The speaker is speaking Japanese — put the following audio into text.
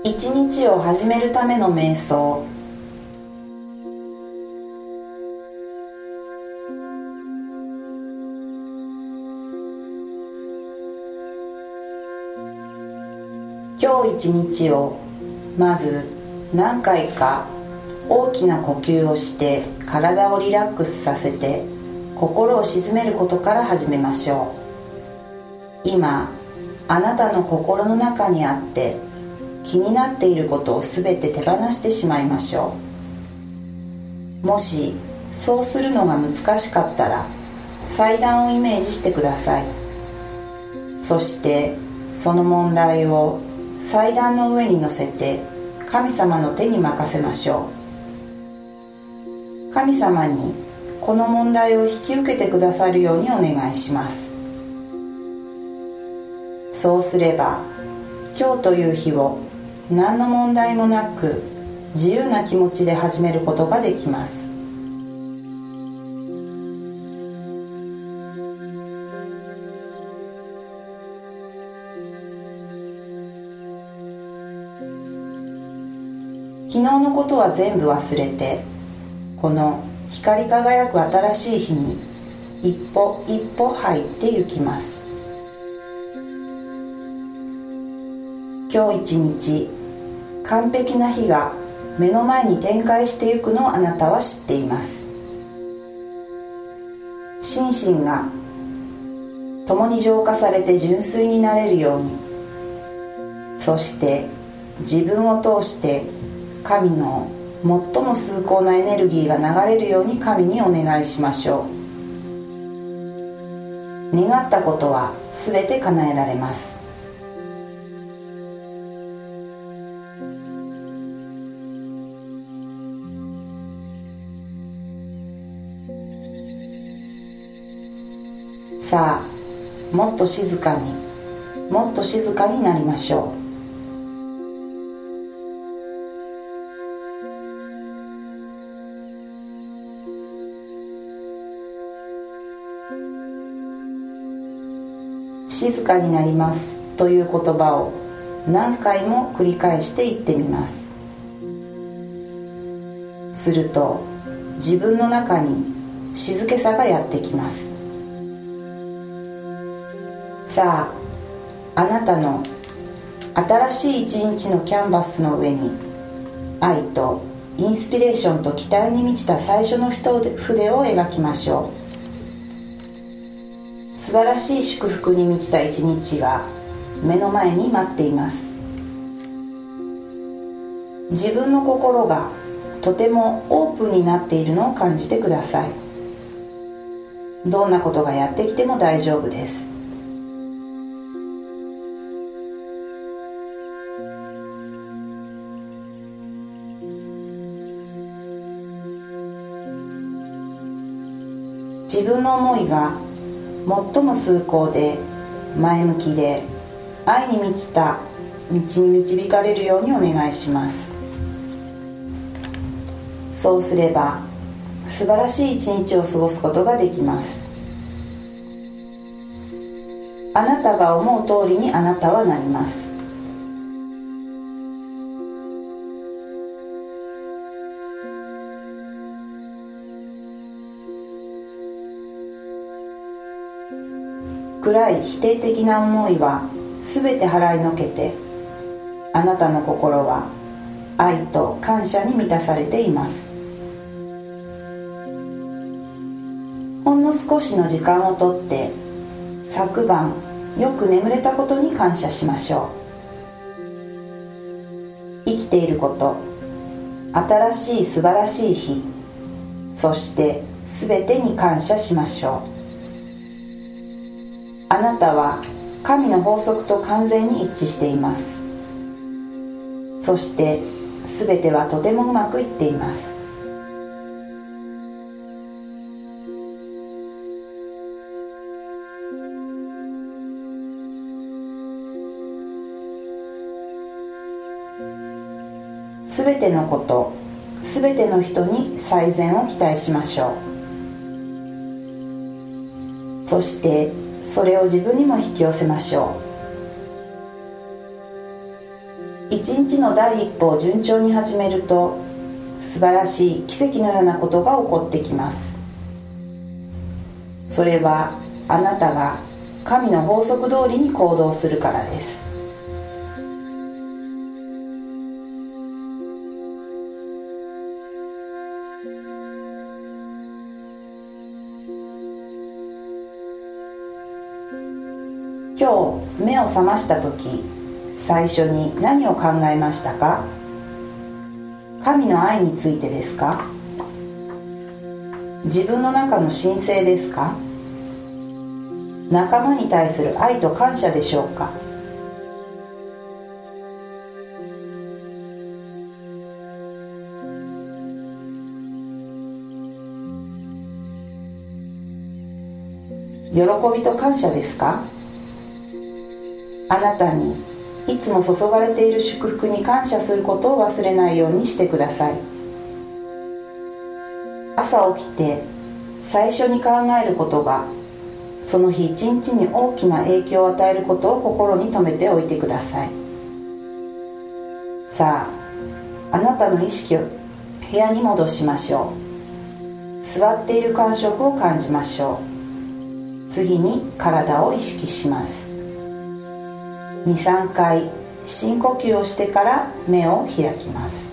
一日を始めるための瞑想。今日一日をまず何回か大きな呼吸をして体をリラックスさせて心を静めることから始めましょう。今あなたの心の中にあって気になっていることをすべて手放してしまいましょう。もしそうするのが難しかったら祭壇をイメージしてください。そしてその問題を祭壇の上に乗せて神様の手に任せましょう。神様にこの問題を引き受けてくださるようにお願いします。そうすれば今日という日を何の問題もなく自由な気持ちで始めることができます。昨日のことは全部忘れて、この光り輝く新しい日に一歩一歩入って行きます。今日一日完璧な日が目の前に展開していくのをあなたは知っています。心身が共に浄化されて純粋になれるように、そして自分を通して神の最も崇高なエネルギーが流れるように神にお願いしましょう。願ったことはすべて叶えられます。さあ、もっと静かに、もっと静かになりましょう。静かになりますという言葉を何回も繰り返して言ってみます。すると自分の中に静けさがやってきます。さあ、あなたの新しい一日のキャンバスの上に愛とインスピレーションと期待に満ちた最初の筆を描きましょう。素晴らしい祝福に満ちた一日が目の前に待っています。自分の心がとてもオープンになっているのを感じてください。どんなことがやってきても大丈夫です。自分の思いが最も崇高で前向きで愛に満ちた道に導かれるようにお願いします。そうすれば素晴らしい一日を過ごすことができます。あなたが思う通りにあなたはなります。暗い否定的な思いはすべて払いのけて、あなたの心は愛と感謝に満たされています。ほんの少しの時間をとって昨晩よく眠れたことに感謝しましょう。生きていること、新しい素晴らしい日、そしてすべてに感謝しましょう。あなたは神の法則と完全に一致しています。そしてすべてはとてもうまくいっています。すべてのこと、すべての人に最善を期待しましょう。そしてそれを自分にも引き寄せましょう。一一日の第一歩を順調に始めると、素晴らしい奇跡のようなことが起こってきます。それはあなたが神の法則通りに行動するからです。今日目を覚ましたとき、最初に何を考えましたか？神の愛についてですか？自分の中の神聖ですか？仲間に対する愛と感謝でしょうか？喜びと感謝ですか？あなたにいつも注がれている祝福に感謝することを忘れないようにしてください。朝起きて最初に考えることがその日一日に大きな影響を与えることを心に留めておいてください。さあ、あなたの意識を部屋に戻しましょう。座っている感触を感じましょう。次に体を意識します。2、3回深呼吸をしてから目を開きます。